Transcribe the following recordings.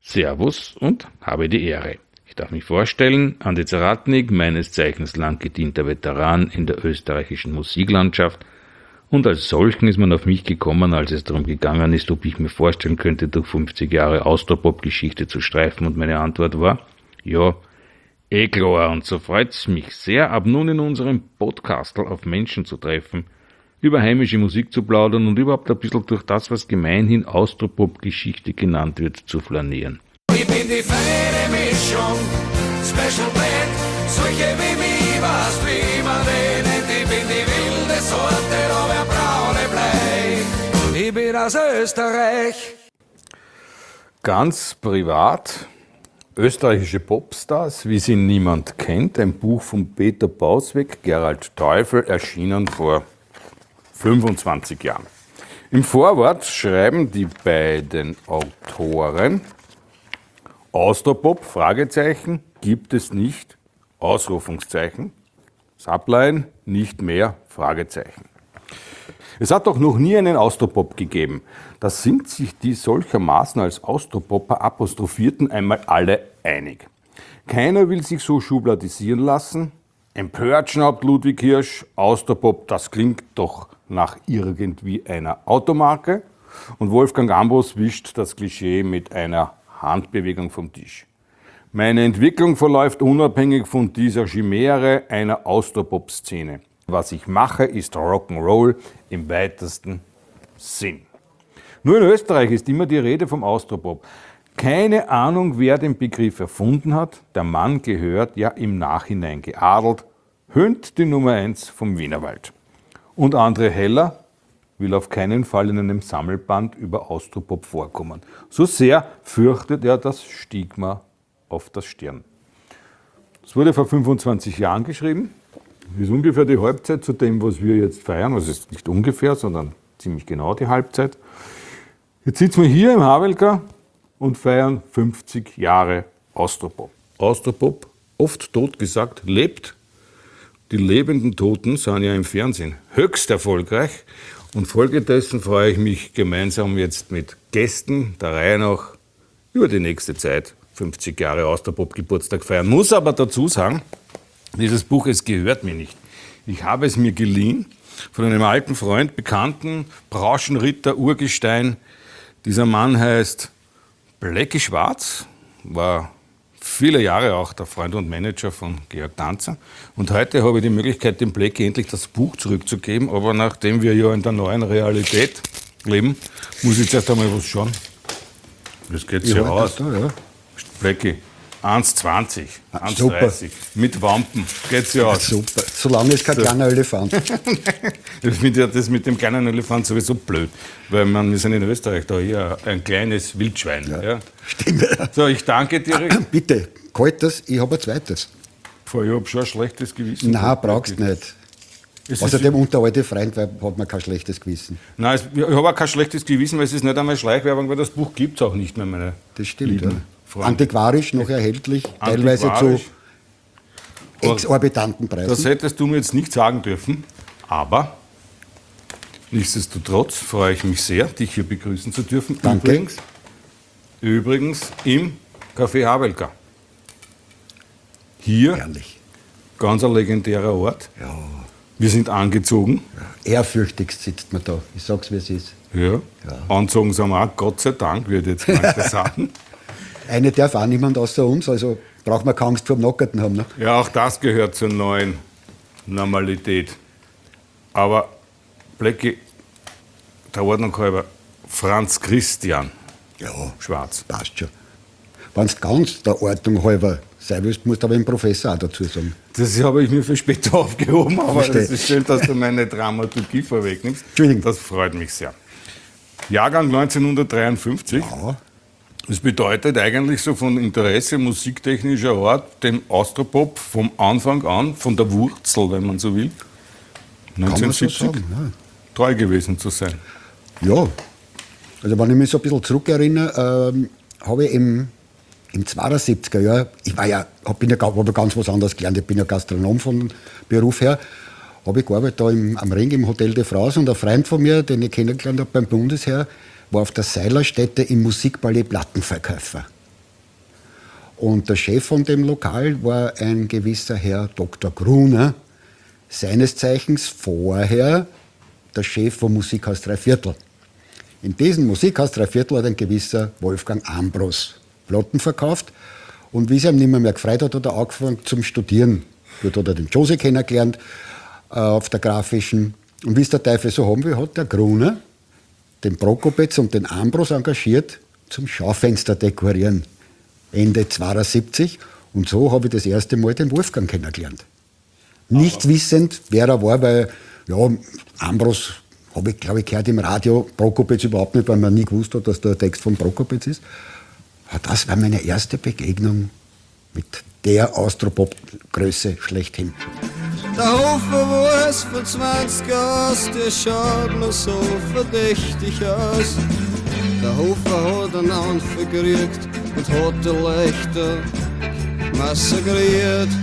Servus und habe die Ehre. Ich darf mich vorstellen, Andi Zaratnik, meines Zeichens lang gedienter Veteran in der österreichischen Musiklandschaft, und als solchen ist man auf mich gekommen, als es darum gegangen ist, ob ich mir vorstellen könnte, durch 50 Jahre Austropop-Geschichte zu streifen, und meine Antwort war, ja, klar, und so freut's mich sehr, ab nun in unserem Podcastel auf Menschen zu treffen, über heimische Musik zu plaudern und überhaupt ein bisschen durch das, was gemeinhin Austropop-Geschichte genannt wird, zu flanieren. Ich bin die feine Mischung, Special Blend, solche wie mich, was wie man nennt. Ich bin die wilde Sorte, aber braune Blei. Ich bin aus Österreich. Ganz privat, österreichische Popstars, wie sie niemand kennt. Ein Buch von Peter Bausweg, Gerald Teufel, erschienen vor 25 Jahren. Im Vorwort schreiben die beiden Autoren: Austropop, Fragezeichen, gibt es nicht, Ausrufungszeichen. Subline, nicht mehr, Fragezeichen. Es hat doch noch nie einen Austropop gegeben. Da sind sich die solchermaßen als Austropopper Apostrophierten einmal alle einig. Keiner will sich so schubladisieren lassen. Empört schnaubt Ludwig Hirsch, Austropop, das klingt doch nach irgendwie einer Automarke. Und Wolfgang Ambros wischt das Klischee mit einer Handbewegung vom Tisch. Meine Entwicklung verläuft unabhängig von dieser Chimäre einer Austropop-Szene. Was ich mache, ist Rock'n'Roll im weitesten Sinn. Nur in Österreich ist immer die Rede vom Austropop. Keine Ahnung, wer den Begriff erfunden hat. Der Mann gehört ja im Nachhinein geadelt, höhnt die Nummer 1 vom Wienerwald. Und André Heller will auf keinen Fall in einem Sammelband über Austropop vorkommen. So sehr fürchtet er das Stigma auf das Stirn. Es wurde vor 25 Jahren geschrieben. Das ist ungefähr die Halbzeit zu dem, was wir jetzt feiern. Das ist nicht ungefähr, sondern ziemlich genau die Halbzeit. Jetzt sitzen wir hier im Havelka und feiern 50 Jahre Austropop. Austropop, oft totgesagt, lebt. Die lebenden Toten sind ja im Fernsehen höchst erfolgreich. Und folgedessen freue ich mich gemeinsam jetzt mit Gästen der Reihe nach über die nächste Zeit 50 Jahre Austropop-Geburtstag feiern. Muss aber dazu sagen, dieses Buch, es gehört mir nicht. Ich habe es mir geliehen von einem alten Freund, Bekannten, Branchenritter, Urgestein. Dieser Mann heißt Blecki Schwarz, war viele Jahre auch der Freund und Manager von Georg Danzer. Und heute habe ich die Möglichkeit, dem Blecki endlich das Buch zurückzugeben. Aber nachdem wir ja in der neuen Realität leben, muss ich zuerst einmal was schauen. Das geht sich aus. Ja. Blecki, 1,20, 1,30, mit Wampen, geht sich aus. Super, solange es kein kleiner Elefant. Ich finde ja das mit dem kleinen Elefant sowieso blöd, weil wir sind in Österreich da hier ein kleines Wildschwein. Ja. Stimmt. So, ich danke dir. Bitte, kalt das, ich habe ein zweites. Ich habe schon ein schlechtes Gewissen. Nein, brauchst nicht. Außerdem unter alte Freund, weil hat man kein schlechtes Gewissen. Nein, ich habe auch kein schlechtes Gewissen, weil es ist nicht einmal Schleichwerbung, weil das Buch gibt es auch nicht mehr, meine Das stimmt, lieben ja. Freunde. Antiquarisch noch erhältlich, teilweise zu exorbitanten Preisen. Das hättest du mir jetzt nicht sagen dürfen, aber nichtsdestotrotz freue ich mich sehr, dich hier begrüßen zu dürfen. Danke. Übrigens im Café Havelka. Hier, Herrlich. ganz ein legendärer Ort. Ja. Wir sind angezogen. Ehrfürchtigst sitzt man da. Ich sag's, wie es ist. Ja. Angezogen sind wir auch, Gott sei Dank, würde ich jetzt manche sagen. Eine darf auch niemand außer uns, also braucht man keine Angst vor dem Nackerten haben. Ne? Ja, auch das gehört zur neuen Normalität. Aber Blecki, der Ordnung halber, Franz Christian Ja, Schwarz. passt schon. Wenn du ganz der Ordnung halber sein willst, musst du aber den Professor auch dazu sagen. Das habe ich mir für später aufgehoben, aber Verstehe. das ist schön, dass du meine Dramaturgie vorwegnimmst. Entschuldigung. Das freut mich sehr. Jahrgang 1953. Ja. Das bedeutet eigentlich so von Interesse musiktechnischer Art dem Austropop vom Anfang an, von der Wurzel, wenn man so will, Kann man so 1970 sagen, treu gewesen zu sein. ja. Also wenn ich mich so ein bisschen zurückerinnere, habe ich im 72er Jahr, habe ja ganz was anderes gelernt, ich bin ja Gastronom von Beruf her, habe ich gearbeitet da am Ring im Hotel de France und ein Freund von mir, den ich kennengelernt habe beim Bundesheer, war auf der Seilerstätte im Musikballett Plattenverkäufer. Und der Chef von dem Lokal war ein gewisser Herr Dr. Gruner, seines Zeichens vorher der Chef vom Musikhaus Dreiviertel. In diesem Musikhaus Dreiviertel hat ein gewisser Wolfgang Ambros Platten verkauft. Und wie es ihm nicht mehr gefreut hat, hat er angefangen zum Studieren. Dort hat er den Josie kennengelernt, auf der Grafischen. Und wie es der Teufel so haben will, hat der Gruner den Prokopetz und den Ambros engagiert zum Schaufenster dekorieren. Ende 72. Und so habe ich das erste Mal den Wolfgang kennengelernt. Nichts wissend, wer er war, weil ja, Ambros habe ich, glaube ich, gehört im Radio, Prokopetz überhaupt nicht, weil man nie gewusst hat, dass der Text von Prokopetz ist. Aber das war meine erste Begegnung mit der Austropop-Größe schlechthin. Der Hofer war es vor 20 Jahren, der schaut noch so verdächtig aus. Der Hofer hat einen Anfall gekriegt und hat die Leichter massakriert.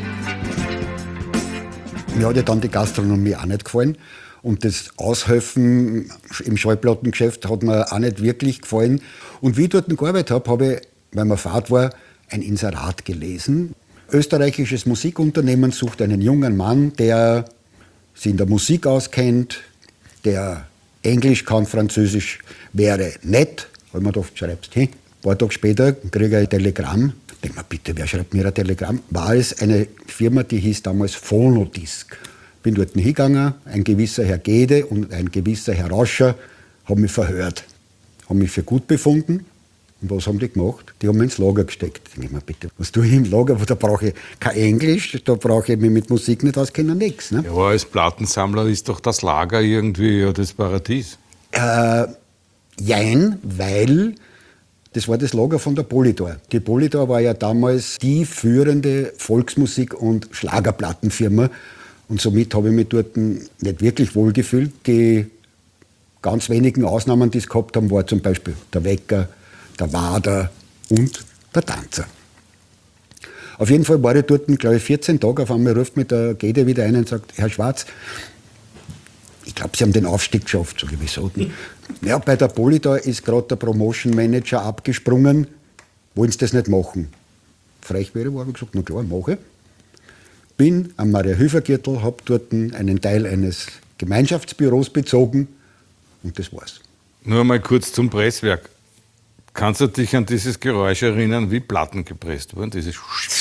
Mir hat ja dann die Gastronomie auch nicht gefallen. Und das Aushelfen im Schallplattengeschäft hat mir auch nicht wirklich gefallen. Und wie ich dort gearbeitet habe ich, weil mir Fahrt war, ein Inserat gelesen. Österreichisches Musikunternehmen sucht einen jungen Mann, der sich in der Musik auskennt, der Englisch kann, Französisch wäre nett. Habe ich mir gedacht, schreibst hin. Ein paar Tage später kriege ich ein Telegramm. Denk mal, bitte, wer schreibt mir ein Telegramm? War es eine Firma, die hieß damals Phonodisc. Bin dort hingegangen, ein gewisser Herr Gede und ein gewisser Herr Rauscher haben mich verhört, haben mich für gut befunden. Und was haben die gemacht? Die haben mich ins Lager gesteckt. Ich denke mir, bitte, was tue ich im Lager? Da brauche ich kein Englisch, da brauche ich mich mit Musik nicht auskennen, nichts. Ne? Ja, aber als Plattensammler ist doch das Lager irgendwie ja das Paradies. Jein, weil das war das Lager von der Polydor. Die Polydor war ja damals die führende Volksmusik- und Schlagerplattenfirma. Und somit habe ich mich dort nicht wirklich wohlgefühlt. Die ganz wenigen Ausnahmen, die es gehabt haben, war zum Beispiel der Wecker, der Wader und der Tanzer. Auf jeden Fall war ich dort, glaube ich, 14 Tage. Auf einmal ruft mich der Gede wieder ein und sagt, Herr Schwarz, ich glaube, Sie haben den Aufstieg geschafft, so wieso. Ja, bei der Polydor ist gerade der Promotion Manager abgesprungen. Wollen Sie das nicht machen? Frech wäre, habe ich gesagt, na klar, mache. Bin am Maria-Hilfer-Gürtel, habe dort einen Teil eines Gemeinschaftsbüros bezogen und das war's. Nur mal kurz zum Presswerk. Kannst du dich an dieses Geräusch erinnern, wie Platten gepresst wurden? Dieses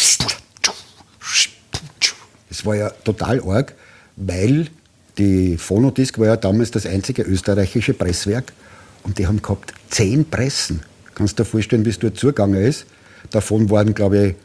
Das war ja total arg, weil die Phonodisc war ja damals das einzige österreichische Presswerk und die haben gehabt 10 Pressen. Kannst du dir vorstellen, wie es dort zugegangen ist? Davon waren, glaube ich,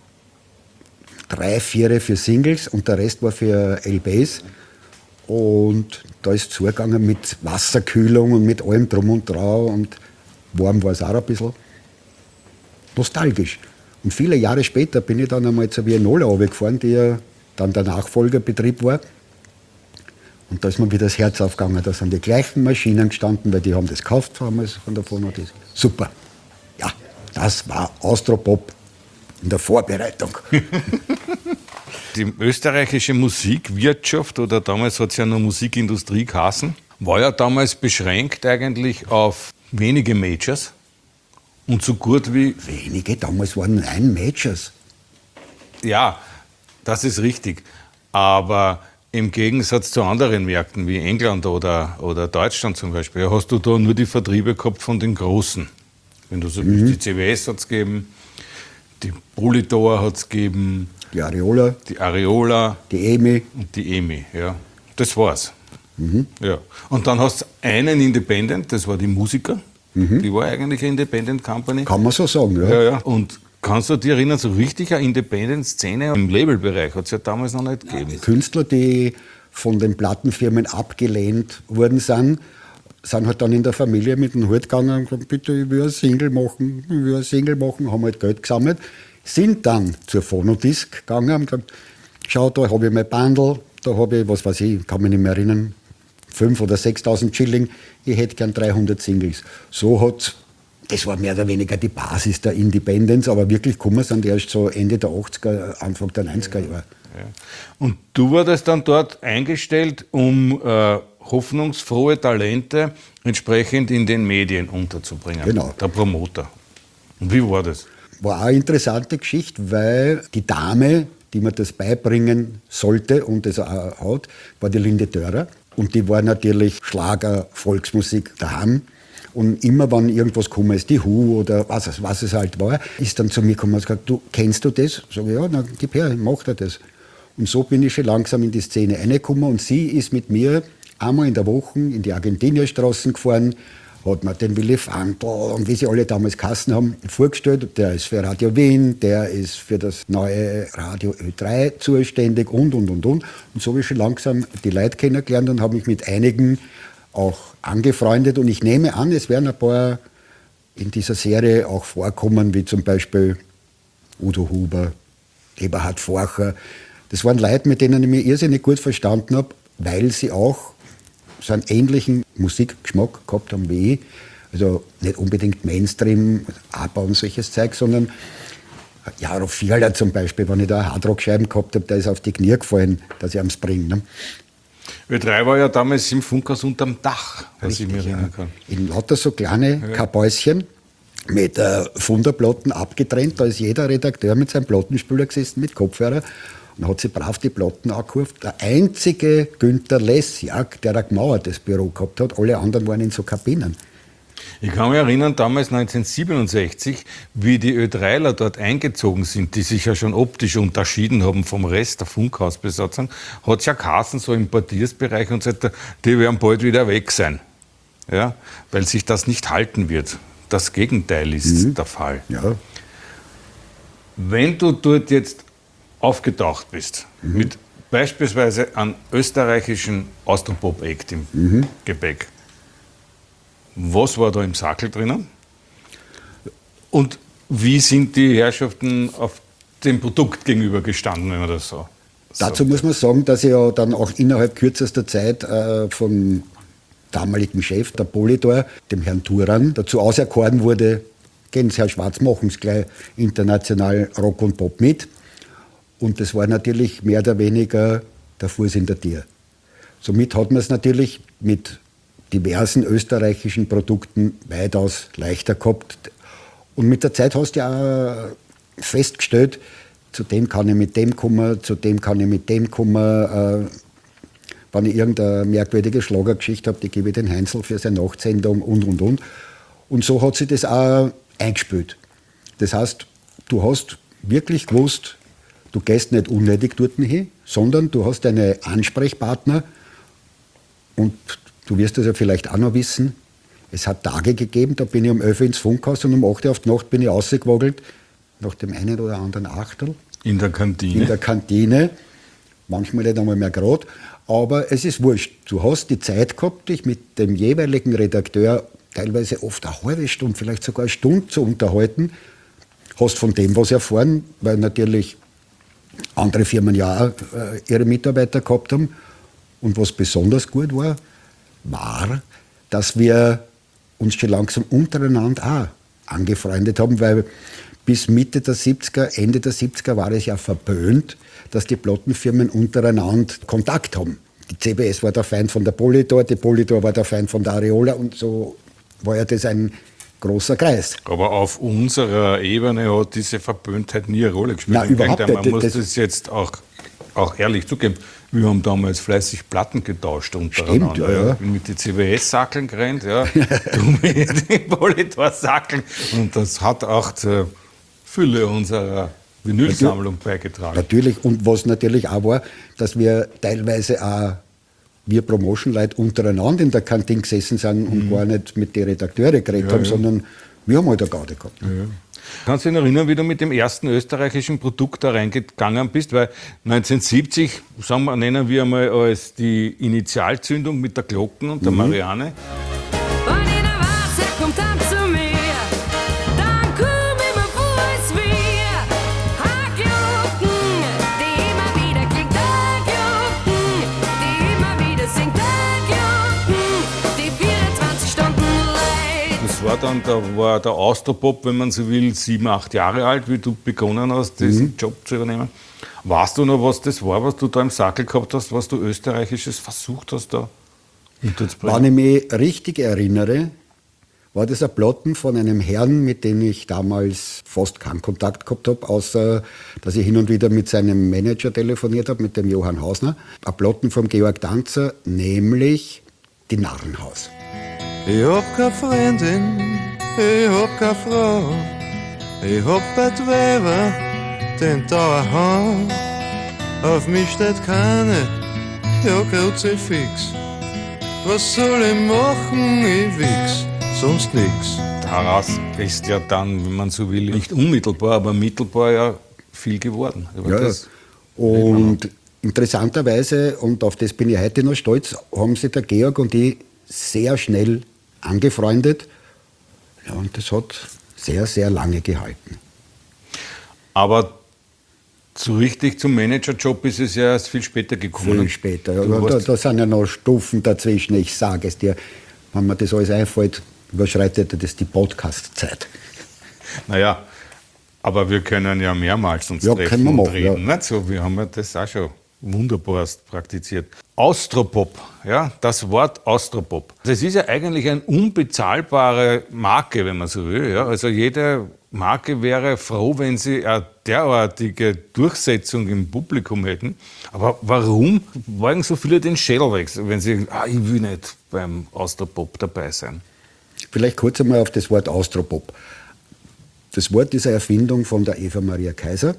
3, 4 für Singles und der Rest war für LPs. Und da ist es zugegangen mit Wasserkühlung und mit allem drum und dran und warm war es auch ein bisschen. Nostalgisch. Und viele Jahre später bin ich dann einmal zur Vienola runtergefahren, die ja dann der Nachfolgerbetrieb war. Und da ist mir wieder das Herz aufgegangen. Da sind die gleichen Maschinen gestanden, weil die haben das gekauft damals von der Phonodisc. Super. Ja, das war Austropop in der Vorbereitung. Die österreichische Musikwirtschaft, oder damals hat es ja noch Musikindustrie geheißen, war ja damals beschränkt eigentlich auf wenige Majors und so gut wie... Wenige, damals waren 9 Majors. Ja, das ist richtig. Aber im Gegensatz zu anderen Märkten wie England oder Deutschland zum Beispiel, hast du da nur die Vertriebe gehabt von den Großen. Wenn du so willst, die CWS hat es gegeben, die Polydor hat es gegeben, Die Areola, die EMI. und die EMI. Ja. Das war's. Ja. Und dann hast du einen Independent, das war die Musiker. Die war eigentlich eine Independent Company. Kann man so sagen, ja. Ja, ja. Und kannst du dich erinnern, so richtig eine Independent-Szene im Labelbereich hat es ja damals noch nicht gegeben. Künstler, die von den Plattenfirmen abgelehnt worden sind halt dann in der Familie mit dem Hut gegangen und gesagt, bitte, ich will ein Single machen, haben halt Geld gesammelt, sind dann zur Phonodisc gegangen und gesagt, schau, da habe ich mein Bundle, da habe ich, was weiß ich, kann mich nicht mehr erinnern, 5.000 oder 6.000 Schilling, ich hätte gern 300 Singles. Das war mehr oder weniger die Basis der Independence, aber wirklich gekommen sind die erst so Ende der 80er, Anfang der 90er Jahre. Ja. Und du wurdest dann dort eingestellt, um hoffnungsfrohe Talente entsprechend in den Medien unterzubringen. Genau. Der Promoter. Und wie war das? war auch eine interessante Geschichte, weil die Dame, die mir das beibringen sollte und das auch hat, war die Linde Dörrer. Und die war natürlich Schlager, Volksmusik daheim. Und immer, wenn irgendwas gekommen ist, die Hu oder was es halt war, ist dann zu mir gekommen und gesagt, du, kennst du das? Sag ich, ja, na, gib her, mach dir das. Und so bin ich schon langsam in die Szene reingekommen und sie ist mit mir einmal in der Woche in die Argentinierstraßen gefahren, hat mir den Willy Frankl und wie sie alle damals Kassen haben, vorgestellt. Der ist für Radio Wien, der ist für das neue Radio Ö3 zuständig und. Und so habe ich schon langsam die Leute kennengelernt und habe mich mit einigen auch angefreundet. Und ich nehme an, es werden ein paar in dieser Serie auch vorkommen, wie zum Beispiel Udo Huber, Eberhard Forcher. Das waren Leute, mit denen ich mich irrsinnig gut verstanden habe, weil sie auch so einen ähnlichen Musikgeschmack gehabt haben wie ich. Also nicht unbedingt Mainstream, ABBA und solches Zeug, sondern Jaro Vierler zum Beispiel, wenn ich da eine Hardrock-Scheiben gehabt habe, der ist auf die Knie gefallen, dass ich am Springen. Ne? Ö3 war ja damals im Funkhaus unterm Dach, was Richtig, ich mich erinnern kann. In lauter so kleine Kabäuschen mit Funderplatten abgetrennt. Da ist jeder Redakteur mit seinem Plattenspieler gesessen, mit Kopfhörer. Und hat sich brav die Platten angekauft. Der einzige Günter Lessjak, der ein gemauertes Büro gehabt hat, alle anderen waren in so Kabinen. Ich kann mich erinnern, damals 1967, wie die Ö3ler dort eingezogen sind, die sich ja schon optisch unterschieden haben vom Rest der Funkhausbesatzung, hat es ja geheißen, so im Portiersbereich und so weiter, die werden bald wieder weg sein. Ja? Weil sich das nicht halten wird. Das Gegenteil ist der Fall. Ja. Wenn du dort jetzt aufgetaucht bist, mit beispielsweise einem österreichischen Austropop-Act im Gepäck, was war da im Sackel drinnen? Und wie sind die Herrschaften auf dem Produkt gegenübergestanden, wenn man das so Dazu sagt? muss man sagen, dass ich ja dann auch innerhalb kürzester Zeit vom damaligen Chef, der Polydor, dem Herrn Thuran, dazu auserkoren wurde, gehen Sie, Herr Schwarz, machen Sie gleich international Rock und Pop mit. Und das war natürlich mehr oder weniger der Fuß in der Tür. Somit hat man es natürlich mit diversen österreichischen Produkten weitaus leichter gehabt. Und mit der Zeit hast du ja auch festgestellt, zu dem kann ich mit dem kommen, zu dem kann ich mit dem kommen. Wenn ich irgendeine merkwürdige Schlagergeschichte habe, die gebe ich den Heinzel für seine Nachtsendung und. Und so hat sich das auch eingespielt. Das heißt, du hast wirklich gewusst, du gehst nicht unnötig dort hin, sondern du hast deine Ansprechpartner und du wirst das ja vielleicht auch noch wissen. Es hat Tage gegeben, da bin ich um 11 Uhr ins Funkhaus und um 8 Uhr auf die Nacht bin ich rausgewogelt, nach dem einen oder anderen Achtel. In der Kantine? In der Kantine. Manchmal nicht einmal mehr gerade. Aber es ist wurscht. Du hast die Zeit gehabt, dich mit dem jeweiligen Redakteur teilweise oft eine halbe Stunde, vielleicht sogar eine Stunde zu unterhalten. Hast von dem was erfahren, weil natürlich andere Firmen ja auch ihre Mitarbeiter gehabt haben. Und was besonders gut war, dass wir uns schon langsam untereinander auch angefreundet haben, weil bis Mitte der 70er, Ende der 70er war es ja verpönt, dass die Plattenfirmen untereinander Kontakt haben. Die CBS war der Feind von der Polydor, die Polydor war der Feind von der Areola und so war ja das ein großer Kreis. Aber auf unserer Ebene hat diese Verpöntheit nie eine Rolle gespielt. Nein, überhaupt nicht. Man muss das jetzt auch ehrlich zugeben. Wir haben damals fleißig Platten getauscht untereinander. Stimmt, ja. Ich bin mit den CBS-Sackeln gerannt, ja. Du mit den Polydor-Sackeln. Und das hat auch zur Fülle unserer Vinylsammlung beigetragen. Natürlich. Und was natürlich auch war, dass wir teilweise auch, wir Promotion-Leute untereinander in der Kantine gesessen sind und gar nicht mit den Redakteuren geredet haben, sondern wir haben halt eine Garde gehabt. Ja. Kannst du dich erinnern, wie du mit dem ersten österreichischen Produkt da reingegangen bist? Weil 1970, nennen wir einmal als die Initialzündung mit der Glocken und der Marianne. Wenn einer weiß, er kommt dann zu mir, dann komm ich mir vor, als wir Glocken, die immer wieder klingt, Glocken, die immer wieder singt, Glocken, die 24 Stunden leid. Das war dann, da war der Austropop, wenn man so will, 7, 8 Jahre alt, wie du begonnen hast, diesen Job zu übernehmen. Weißt du noch, was das war, was du da im Sackel gehabt hast, was du Österreichisches versucht hast da unterzubringen? Wenn ich mich richtig erinnere, war das ein Platten von einem Herrn, mit dem ich damals fast keinen Kontakt gehabt habe, außer dass ich hin und wieder mit seinem Manager telefoniert habe, mit dem Johann Hausner. Ein Platten vom Georg Danzer, nämlich Die Narrenhaus. Ich hab keine Freundin, ich hab keine Frau, ich hab Bettweber, den daheim. Auf mich steht keine, ja Kruzifix. Was soll ich machen, ich wichs, sonst nix. Daraus ist ja dann, wenn man so will, nicht unmittelbar, aber mittelbar ja viel geworden. Ja, das und interessanterweise, und auf das bin ich heute noch stolz, haben sich der Georg und ich sehr schnell angefreundet. Ja, und das hat sehr, sehr lange gehalten. Aber so richtig zum Managerjob ist es ja erst viel später gekommen. Viel später. Ja, Du warst- da sind ja noch Stufen dazwischen. Ich sage es dir, wenn mir das alles einfällt, überschreitet das die Podcast-Zeit. Naja, aber wir können ja mehrmals uns Ja, treffen können wir und machen, reden. Nicht so, wir haben ja das auch schon wunderbarst praktiziert. Austropop, ja, das Wort Austropop. Das ist ja eigentlich eine unbezahlbare Marke, wenn man so will. Ja. Also jede Marke wäre froh, wenn sie eine derartige Durchsetzung im Publikum hätten. Aber warum wollen so viele den Schädel wechseln, wenn sie, ich will nicht beim Austropop dabei sein? Vielleicht kurz einmal auf das Wort Austropop. Das Wort ist eine Erfindung von der Eva Maria Kaiser,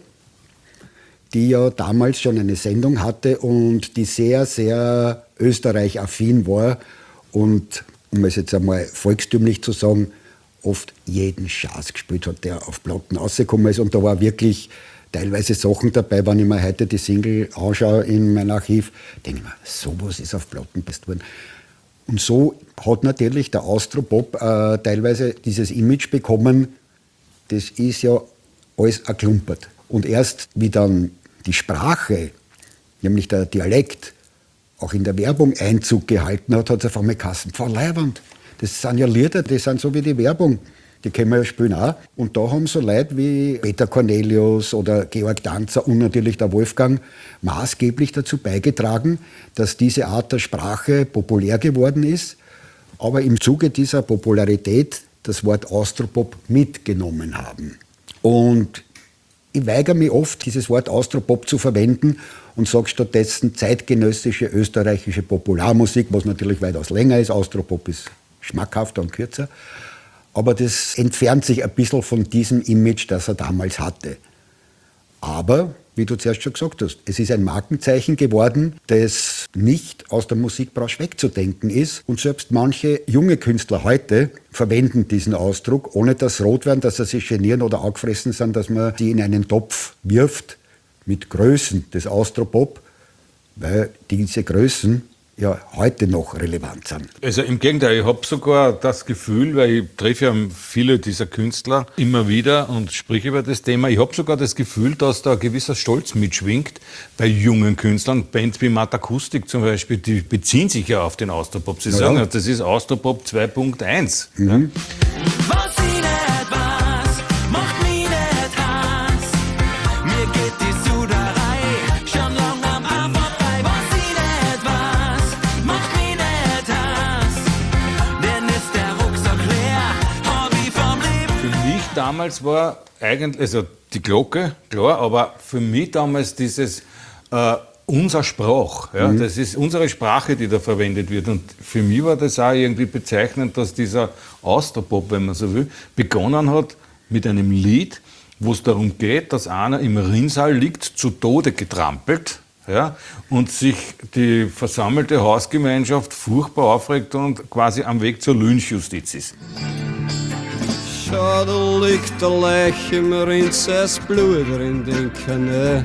die ja damals schon eine Sendung hatte und die sehr, sehr Österreich-affin war und, um es jetzt einmal volkstümlich zu sagen, oft jeden Schatz gespielt hat, der auf Platten rausgekommen ist. Und da war wirklich teilweise Sachen dabei, wenn ich mir heute die Single anschaue in mein Archiv, denke ich mir, sowas ist auf Platten best worden. Und so hat natürlich der Austropop teilweise dieses Image bekommen, das ist ja alles ein Klumpert. Und erst wie dann die Sprache, nämlich der Dialekt, auch in der Werbung Einzug gehalten hat, hat es auf einmal geheißen, Frau Leiwand, das sind ja Lieder, die sind so wie die Werbung, die können wir ja spielen auch. Und da haben so Leute wie Peter Cornelius oder Georg Danzer und natürlich der Wolfgang maßgeblich dazu beigetragen, dass diese Art der Sprache populär geworden ist, aber im Zuge dieser Popularität das Wort Austropop mitgenommen haben. Und ich weigere mich oft, dieses Wort Austropop zu verwenden und sage stattdessen zeitgenössische österreichische Popularmusik, was natürlich weitaus länger ist. Austropop ist schmackhafter und kürzer. Aber das entfernt sich ein bisschen von diesem Image, das er damals hatte. Aber, wie du zuerst schon gesagt hast, es ist ein Markenzeichen geworden, das nicht aus der Musikbranche wegzudenken ist. Und selbst manche junge Künstler heute verwenden diesen Ausdruck, ohne dass rot werden, dass sie sich genieren oder angefressen sind, dass man sie in einen Topf wirft mit Größen des Austropop, weil diese Größen ja heute noch relevant sind. Also im Gegenteil, ich habe sogar das Gefühl, weil ich treffe ja viele dieser Künstler immer wieder und spreche über das Thema, ich habe sogar das Gefühl, dass da ein gewisser Stolz mitschwingt bei jungen Künstlern. Bands wie Matakustik zum Beispiel, die beziehen sich ja auf den Austropop. Sie sagen, ja, das ist Austropop 2.1. Ja. Was ich nicht weiß, macht mich nicht heiß. Mir geht die Suderei schon lang am Arm vorbei. Was ich nicht weiß, macht mich nicht heiß. Denn ist der Rucksack leer, hab ich vom Leben. Für mich damals war eigentlich, also die Glocke, klar, aber für mich damals dieses unser Sprach, ja, das ist unsere Sprache, die da verwendet wird. Und für mich war das auch irgendwie bezeichnend, dass dieser Austropop, wenn man so will, begonnen hat mit einem Lied, wo es darum geht, dass einer im Rinnsal liegt, zu Tode getrampelt, ja, und sich die versammelte Hausgemeinschaft furchtbar aufregt und quasi am Weg zur Lynchjustiz ist. Schau, da liegt der Leich im Rinz, es Blut in den Kanä.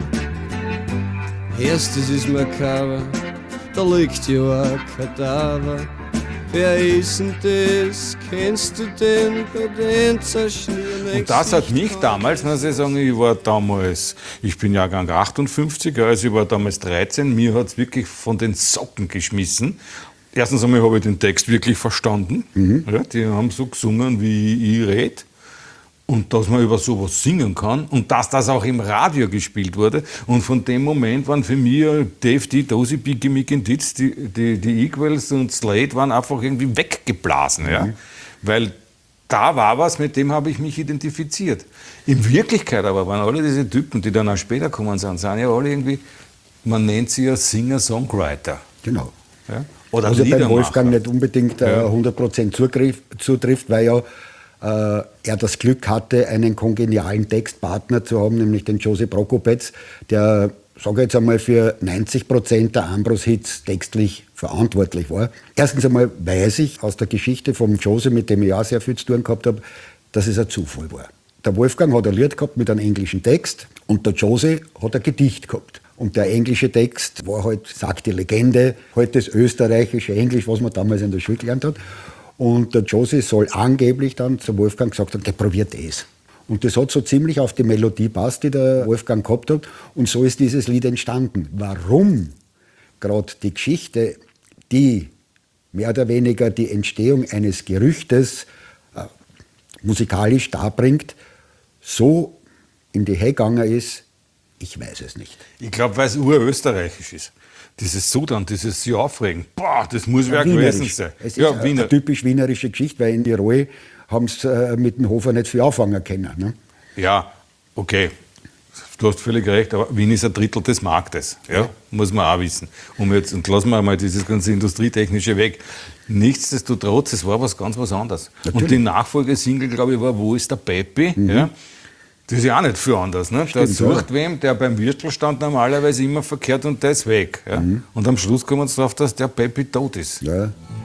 Erstes ist makaber, da liegt ja ein Kadaver. Wer ist denn das? Kennst du den bei den Zerschnüren? Und das hat mich damals, muss ich sagen, ich bin Jahrgang 58, also ich war damals 13, mir hat es wirklich von den Socken geschmissen. Erstens einmal habe ich den Text wirklich verstanden. Ja, die haben so gesungen, wie ich rede. und dass man über sowas singen kann und dass das auch im Radio gespielt wurde. Und von dem Moment waren für mich Dave D, Dozy, Biggie, Mick and Ditz, die Equals und Slade waren einfach irgendwie weggeblasen. Ja? Weil da war was, mit dem habe ich mich identifiziert. In Wirklichkeit aber waren alle diese Typen, die dann auch später kommen sind ja alle irgendwie, man nennt sie ja Singer-Songwriter. Genau. Ja? Oder Also beim Liedermacher. Wolfgang nicht unbedingt 100% zutrifft, weil ja er das Glück hatte, einen kongenialen Textpartner zu haben, nämlich den Josi Prokopetz, der, sage ich jetzt einmal, für 90% der Ambros-Hits textlich verantwortlich war. Erstens einmal weiß ich aus der Geschichte vom Josi, mit dem ich auch sehr viel zu tun gehabt habe, dass es ein Zufall war. Der Wolfgang hat ein Lied gehabt mit einem englischen Text und der Josi hat ein Gedicht gehabt. Und der englische Text war halt, sagt die Legende, halt das österreichische Englisch, was man damals in der Schule gelernt hat. Und der Josi soll angeblich dann zu Wolfgang gesagt haben, der probiert es. Und das hat so ziemlich auf die Melodie passt, die der Wolfgang gehabt hat. Und so ist dieses Lied entstanden. Warum gerade die Geschichte, die mehr oder weniger die Entstehung eines Gerüchtes musikalisch darbringt, so in die Höhe gegangen ist, ich weiß es nicht. Ich glaube, weil es urösterreichisch ist. Dieses Sudan, dieses sich aufregen, boah, das muss wer gewesen sein. Es ist eine typisch wienerische Geschichte, weil in Tirol haben sie mit dem Hofer nicht viel anfangen können. Ne? Ja, okay, du hast völlig recht, aber Wien ist ein Drittel des Marktes, ja? Muss man auch wissen. Und lassen wir mal dieses ganze Industrietechnische weg. Nichtsdestotrotz, es war ganz was anderes. Natürlich. Und die Nachfolgesingle, glaube ich, war Wo ist der Peppi? Ja? Das ist ja auch nicht viel anders. Ne? Der sucht wem, der beim Würstelstand normalerweise immer verkehrt und der ist weg. Ja? Und am Schluss kommen sie darauf, dass der Peppi tot ist. Ja.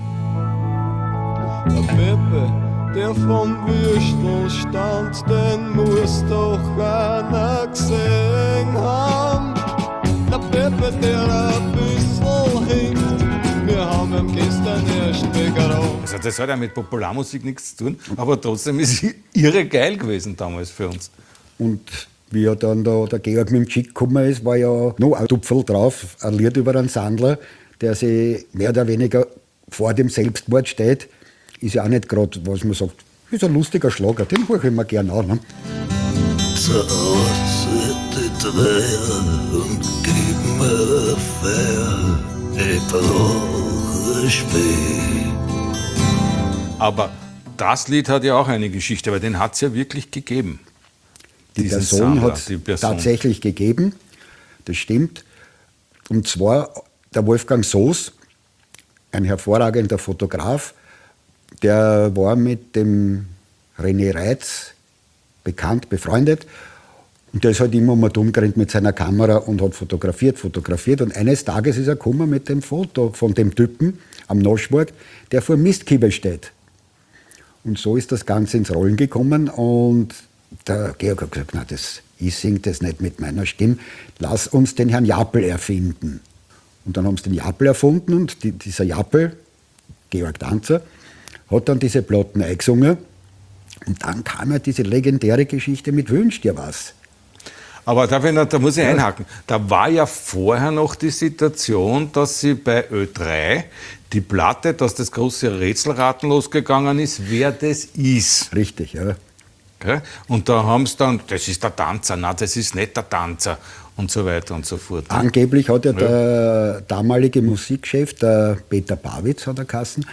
Der Pepe, der vom Würstelstand, den muss doch einer gesehen haben. Der Pepe, der ein bisschen hinkt, wir haben ihm gestern erst begraben. Also das hat ja mit Popularmusik nichts zu tun, aber trotzdem ist sie irre geil gewesen damals für uns. Und wie ja dann der Georg mit dem Chick gekommen ist, war ja noch ein Tupferl drauf, ein Lied über einen Sandler, der sich mehr oder weniger vor dem Selbstmord steht. Ist ja auch nicht gerade, was man sagt, ist ein lustiger Schlager, den höre ich mir gerne an. Ne? Die Dreier und gib mir Feuer, ich brauche Spee. Aber das Lied hat ja auch eine Geschichte, weil den hat es ja wirklich gegeben. Die Person hat es tatsächlich gegeben, das stimmt. Und zwar der Wolfgang Soos, ein hervorragender Fotograf, der war mit dem René Reitz bekannt, befreundet. Und der ist halt immer mal dumm gerannt mit seiner Kamera und hat fotografiert. Und eines Tages ist er gekommen mit dem Foto von dem Typen am Noschburg, der vor dem Mistkieber steht. Und so ist das Ganze ins Rollen gekommen und der Georg hat gesagt, na, ich singe das nicht mit meiner Stimme, lass uns den Herrn Jappel erfinden. Und dann haben sie den Jappel erfunden und dieser Jappel, Georg Danzer, hat dann diese Platten eingesungen und dann kam ja diese legendäre Geschichte mit Wünsch dir was. Aber da muss ich einhaken. Da war ja vorher noch die Situation, dass sie bei Ö3 die Platte, dass das große Rätselraten losgegangen ist, wer das ist. Richtig, ja. Okay? Und da haben sie dann, das ist der Tanzer, nein, das ist nicht der Tanzer und so weiter und so fort. Angeblich hat ja der damalige Musikchef, der Peter Pawitz, hat er geheißen,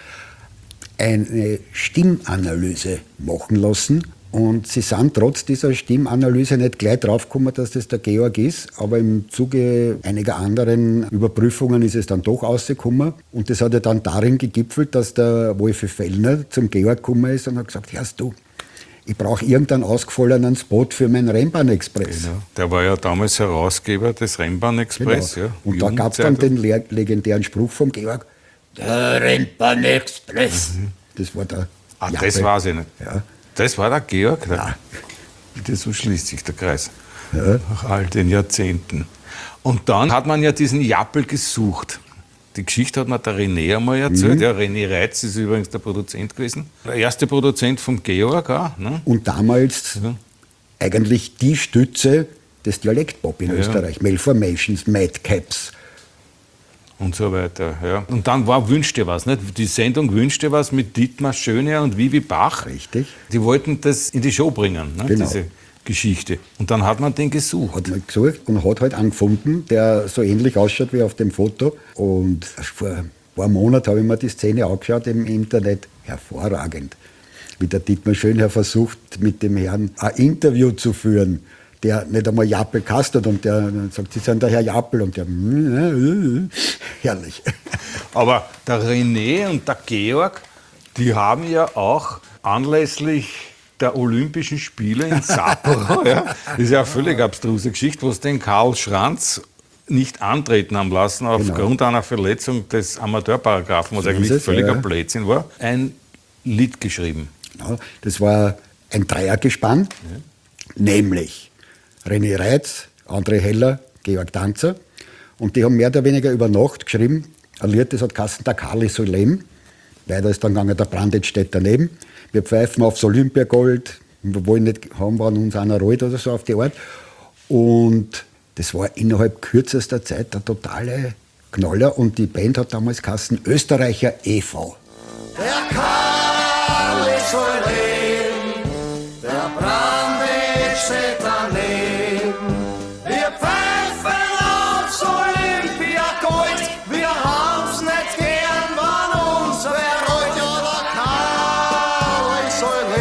eine Stimmanalyse machen lassen. Und sie sind trotz dieser Stimmanalyse nicht gleich draufgekommen, dass das der Georg ist. Aber im Zuge einiger anderen Überprüfungen ist es dann doch rausgekommen. Und das hat ja dann darin gegipfelt, dass der Wolfi Fellner zum Georg gekommen ist und hat gesagt, hörst du, ich brauche irgendeinen ausgefallenen Spot für meinen Rennbahn-Express. Genau. Der war ja damals Herausgeber des Rennbahn-Express. Genau. Ja, und da gab es dann den legendären Spruch vom Georg, der Rennbahn-Express. Das war der Jappe. Das weiß ich nicht. Ja. Das war der Georg? Ja. Bitte, so schließt sich der Kreis. Ja. Nach all den Jahrzehnten. Und dann hat man ja diesen Jappel gesucht. Die Geschichte hat mir der René einmal erzählt. Ja, René Reitz ist übrigens der Produzent gewesen. Der erste Produzent vom Georg auch. Ne? Und damals eigentlich die Stütze des Dialektpop in Österreich. Malformations, Madcaps. und so weiter. Ja. Und dann war Wünsch dir was, nicht? Die Sendung Wünsch dir was mit Dietmar Schöne und Vivi Bach. Richtig. Die wollten das in die Show bringen, ne? Genau. Diese Geschichte. Und dann hat man den gesucht. Hat man gesucht und hat halt einen gefunden, der so ähnlich ausschaut wie auf dem Foto. Und vor ein paar Monaten habe ich mir die Szene angeschaut im Internet. Hervorragend. Wie der Dietmar Schönherr versucht, mit dem Herrn ein Interview zu führen, der nicht einmal Jappel kastet und der sagt, Sie sind der Herr Jappel und der herrlich. Aber der René und der Georg, die haben ja auch anlässlich der Olympischen Spiele in Sapporo, ja, das ist ja eine völlig abstruse Geschichte, wo sie den Karl Schranz nicht antreten haben lassen aufgrund einer Verletzung des Amateurparagraphen, was eigentlich völliger Blödsinn war, ein Lied geschrieben. Ja, das war ein Dreiergespann, nämlich René Reitz, André Heller, Georg Danzer. Und die haben mehr oder weniger über Nacht geschrieben, ein Lied, das hat geheißen, der Kali soll leben. Weiter ist dann gegangen, der Brandit steht daneben. Wir pfeifen aufs Olympiagold, wir wollen nicht haben, wann uns einer rollt oder so auf die Art. Und das war innerhalb kürzester Zeit der totale Knaller. Und die Band hat damals geheißen Österreicher e.V. Der Karl ist soll leben, der Brandit steht daneben. Wir pfeifen aufs Olympiagold, wir haben's nicht gern, wann uns wer rollt. Ja, der Karl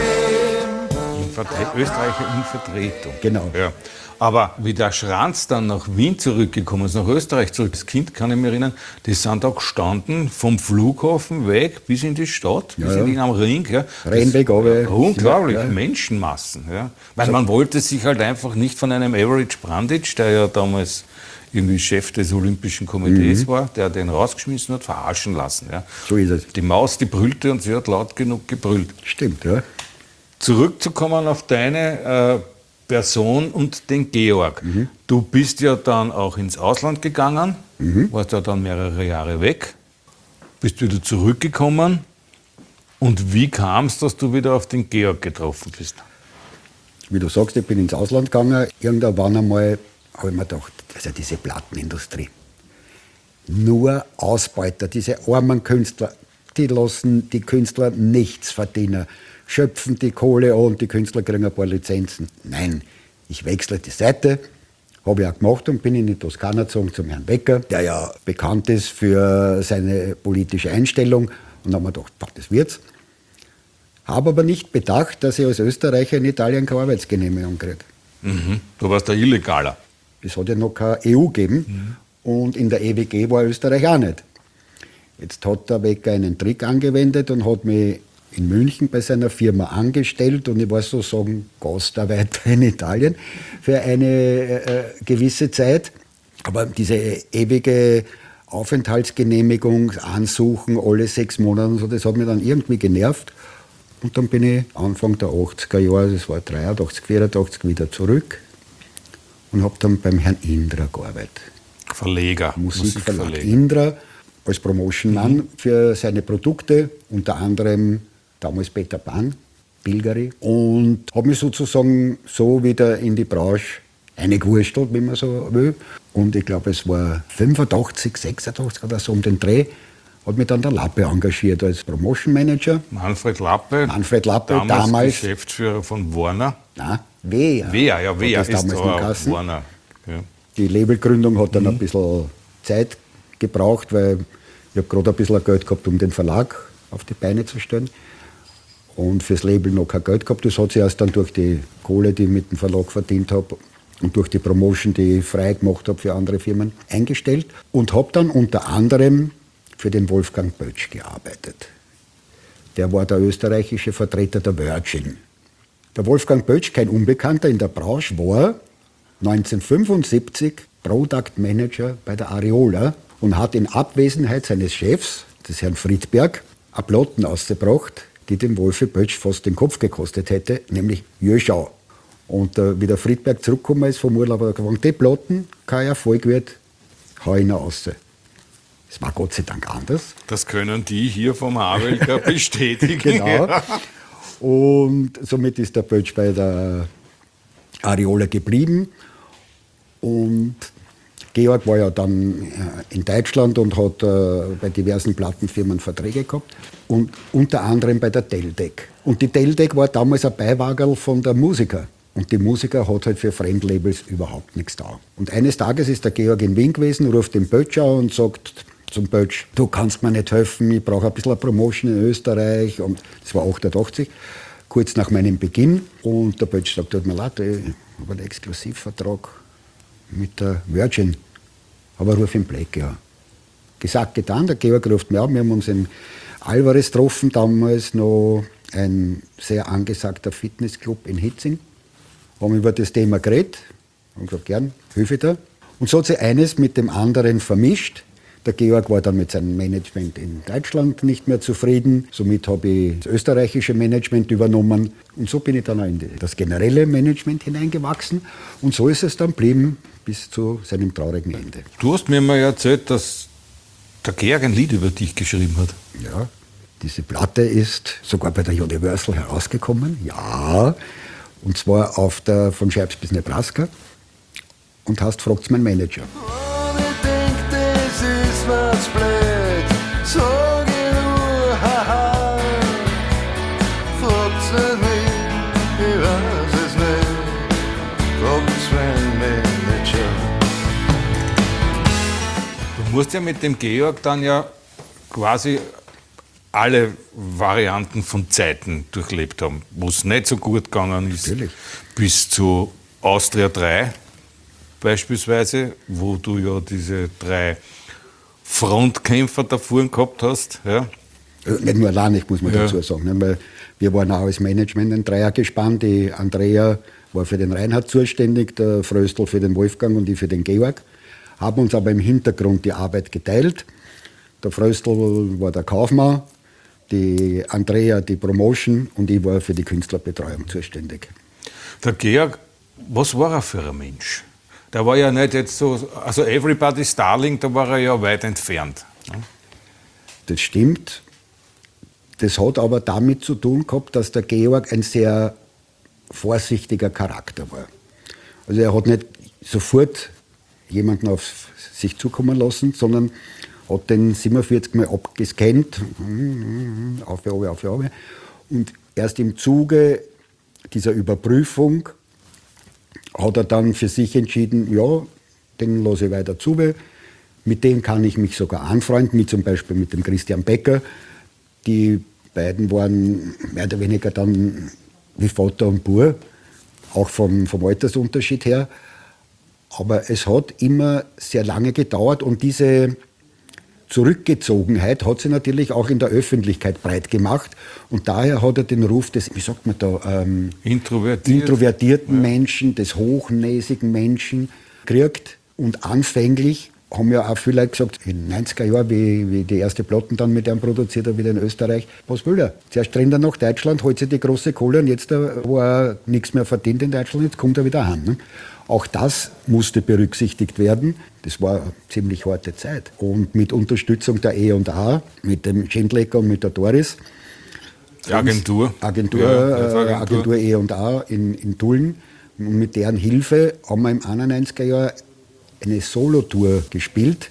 soll leben. Österreicher in Vertretung. Genau. Ja. Aber wie der Schranz dann nach Wien zurückgekommen ist, nach Österreich zurück, das Kind kann ich mich erinnern, die sind da gestanden vom Flughafen weg bis in die Stadt, bis in am Ring. Ja. Rennweg, aber unglaublich, Menschenmassen. Ja. Weil man wollte sich halt einfach nicht von einem Average Branditsch, der ja damals irgendwie Chef des Olympischen Komitees war, der den rausgeschmissen hat, verarschen lassen. Ja. So ist es. Die Maus, die brüllte und sie hat laut genug gebrüllt. Stimmt, ja. Zurückzukommen auf deine Person und den Georg. Du bist ja dann auch ins Ausland gegangen, warst ja dann mehrere Jahre weg, bist wieder zurückgekommen. Und wie kam es, dass du wieder auf den Georg getroffen bist? Wie du sagst, ich bin ins Ausland gegangen. Irgendwann einmal habe ich mir gedacht, also diese Plattenindustrie. Nur Ausbeuter, diese armen Künstler, die lassen die Künstler nichts verdienen. Schöpfen die Kohle an und die Künstler kriegen ein paar Lizenzen. Nein, ich wechsle die Seite, habe ich auch gemacht und bin in die Toskana gezogen zum Herrn Becker, der ja bekannt ist für seine politische Einstellung. Und dann habe ich mir gedacht, das wird's. Habe aber nicht bedacht, dass ich als Österreicher in Italien keine Arbeitsgenehmigung kriege. Du warst der Illegaler. Es hat ja noch keine EU gegeben und in der EWG war Österreich auch nicht. Jetzt hat der Becker einen Trick angewendet und hat mich in München bei seiner Firma angestellt und ich war sozusagen Gastarbeiter in Italien für eine gewisse Zeit. Aber diese ewige Aufenthaltsgenehmigung, Ansuchen alle 6 Monate und so, das hat mich dann irgendwie genervt. Und dann bin ich Anfang der 80er Jahre, das war 83, 84, wieder zurück und habe dann beim Herrn Indra gearbeitet. Verleger, Musikverlag Indra als Promotion-Mann für seine Produkte, unter anderem damals Peter Pan, Bilgeri, und habe mich sozusagen so wieder in die Branche eingewurstelt, wenn man so will. Und ich glaube, es war 85, 86 oder so um den Dreh, hat mich dann der Lappe engagiert als Promotion Manager. Manfred Lappe, damals Geschäftsführer von Warner. Nein, Wehr. Wehr ist damals noch geheißen. Warner. Ja. Die Labelgründung hat dann ein bisschen Zeit gebraucht, weil ich habe gerade ein bisschen Geld gehabt, um den Verlag auf die Beine zu stellen. Und fürs Label noch kein Geld gehabt. Das hat sich erst dann durch die Kohle, die ich mit dem Verlag verdient habe, und durch die Promotion, die ich frei gemacht habe für andere Firmen, eingestellt. Und habe dann unter anderem für den Wolfgang Bötsch gearbeitet. Der war der österreichische Vertreter der Virgin. Der Wolfgang Bötsch, kein Unbekannter in der Branche, war 1975 Product Manager bei der Ariola und hat in Abwesenheit seines Chefs, des Herrn Friedberg, eine Platten ausgebracht, die dem Wolfi Bötsch fast den Kopf gekostet hätte, nämlich Jöschau. Und wie der Friedberg zurückgekommen ist vom Urlaub, hat er gesagt, die Platten kein Erfolg wird, hau ihn raus. Das war Gott sei Dank anders. Das können die hier vom Havelka bestätigen. Genau. Und somit ist der Bötsch bei der Ariola geblieben. Und Georg war ja dann in Deutschland und hat bei diversen Plattenfirmen Verträge gehabt und unter anderem bei der Teldec. Und die Teldec war damals ein Beiwagerl von der Musiker. Und die Musiker hat halt für Fremdlabels überhaupt nichts da. Und eines Tages ist der Georg in Wien gewesen, ruft den Bötsch an und sagt zum Bötsch, du kannst mir nicht helfen, ich brauche ein bisschen eine Promotion in Österreich. Und das war 88, kurz nach meinem Beginn. Und der Bötsch sagt, tut mir leid, ich habe einen Exklusivvertrag mit der Virgin. Aber ruf ihn Black, ja. Gesagt, getan, der Georg ruft mir an, wir haben uns in Alvarez getroffen, damals noch ein sehr angesagter Fitnessclub in Hitzing. Haben über das Thema geredet, haben gesagt, gern, hilf ich dir. Und so hat sich eines mit dem anderen vermischt. Der Georg war dann mit seinem Management in Deutschland nicht mehr zufrieden. Somit habe ich das österreichische Management übernommen. Und so bin ich dann auch in das generelle Management hineingewachsen. Und so ist es dann geblieben bis zu seinem traurigen Ende. Du hast mir mal erzählt, dass der Georg ein Lied über dich geschrieben hat. Ja, diese Platte ist sogar bei der Universal herausgekommen. Ja, und zwar auf der von Scheibs bis Nebraska. Und heißt Fragt's mein Manager. Und ich denk, das ist was blöd. Sag ich nur, haha. Fragt's nicht mich, ich weiß es nicht. Fragt's mein Manager. Du musst ja mit dem Georg dann ja quasi alle Varianten von Zeiten durchlebt haben, wo es nicht so gut gegangen ist. Natürlich. Bis zu Austria 3 beispielsweise, wo du ja diese 3 Frontkämpfer da vorne gehabt hast. Ja. Nicht nur alleinig, muss man dazu sagen. Ne? Weil wir waren auch als Management ein Dreiergespann. Die Andrea war für den Reinhard zuständig, der Fröstl für den Wolfgang und ich für den Georg. Haben uns aber im Hintergrund die Arbeit geteilt. Der Fröstl war der Kaufmann, die Andrea die Promotion und ich war für die Künstlerbetreuung zuständig. Der Georg, was war er für ein Mensch? Der war ja nicht jetzt so, also Everybody's Darling, da war er ja weit entfernt. Das stimmt. Das hat aber damit zu tun gehabt, dass der Georg ein sehr vorsichtiger Charakter war. Also er hat nicht sofort jemanden auf sich zukommen lassen, sondern hat den 47 Mal abgescannt, auf. Und erst im Zuge dieser Überprüfung hat er dann für sich entschieden, ja, den lasse ich weiter zu. Mit dem kann ich mich sogar anfreunden, wie zum Beispiel mit dem Christian Becker. Die beiden waren mehr oder weniger dann wie Vater und Bub, auch vom Altersunterschied her. Aber es hat immer sehr lange gedauert und diese Zurückgezogenheit hat sie natürlich auch in der Öffentlichkeit breit gemacht. Und daher hat er den Ruf des, wie sagt man da, introvertierten Menschen, des hochnäsigen Menschen gekriegt. Und anfänglich haben ja auch viele Leute gesagt, in den 90er Jahren, wie die erste Platten dann mit einem produziert hat, wieder in Österreich, was will er? Zuerst rennt er nach Deutschland, holt sich die große Kohle und jetzt, wo er nichts mehr verdient in Deutschland, jetzt kommt er wieder heim. Ne? Auch das musste berücksichtigt werden. Das war eine ziemlich harte Zeit. Und mit Unterstützung der E&A, mit dem Schindlecker und mit der Doris. Die Agentur. Agentur E&A in Tulln. Und mit deren Hilfe haben wir im 91er Jahr eine Solotour gespielt.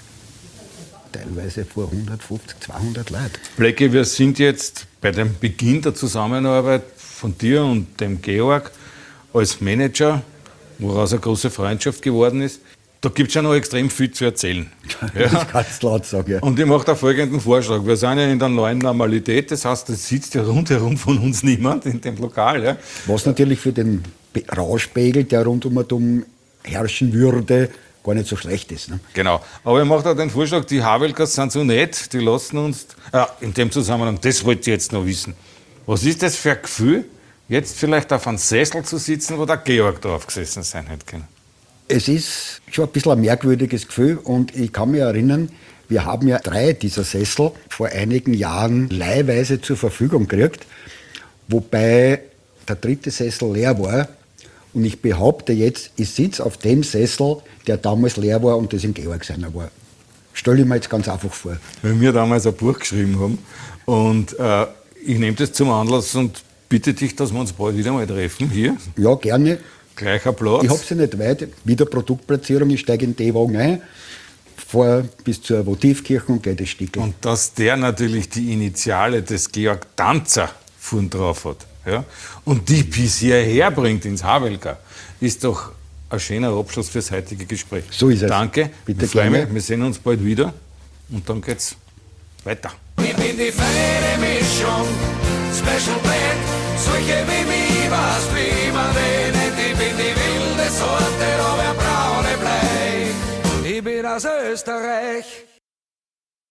Teilweise vor 150, 200 Leuten. Blackie, wir sind jetzt bei dem Beginn der Zusammenarbeit von dir und dem Georg als Manager, woraus eine große Freundschaft geworden ist. Da gibt es ja noch extrem viel zu erzählen. Ja. Das kannst du laut sagen, ja. Und ich mache da folgenden Vorschlag. Wir sind ja in der neuen Normalität, das heißt, es sitzt ja rundherum von uns niemand in dem Lokal. Ja. Was natürlich für den Rauschpegel, der rundum herrschen würde, gar nicht so schlecht ist. Ne? Genau. Aber ich mache da den Vorschlag, die Havelkers sind so nett, die lassen uns, in dem Zusammenhang, das wollt ihr jetzt noch wissen. Was ist das für ein Gefühl, jetzt vielleicht auf einem Sessel zu sitzen, wo der Georg drauf gesessen sein hätte können? Es ist schon ein bisschen ein merkwürdiges Gefühl und ich kann mich erinnern, wir haben ja 3 dieser Sessel vor einigen Jahren leihweise zur Verfügung gekriegt, wobei der 3. Sessel leer war und ich behaupte jetzt, ich sitze auf dem Sessel, der damals leer war und das in Georg seiner war. Stell ich mir jetzt ganz einfach vor. Weil wir damals ein Buch geschrieben haben und ich nehme das zum Anlass und bitte dich, dass wir uns bald wieder mal treffen hier. Ja, gerne. Gleich Applaus. Ich habe sie nicht weit. Wieder Produktplatzierung, ich steige in den Wagen ein, fahre bis zur Votivkirche und gehe das Stückel. Und dass der natürlich die Initiale des Georg Danzer vorn drauf hat, ja, und die bis hierher bringt ins Havelka, ist doch ein schöner Abschluss fürs heutige Gespräch. So ist es. Danke, Bitte ich freue gerne. mich, wir sehen uns bald wieder und dann geht's weiter. Ich bin die feine Mischung, Special Blend, solche wie mich, was wie man den nennt. Ich bin die wilde Sorte, aber braune Blei. Ich bin aus Österreich.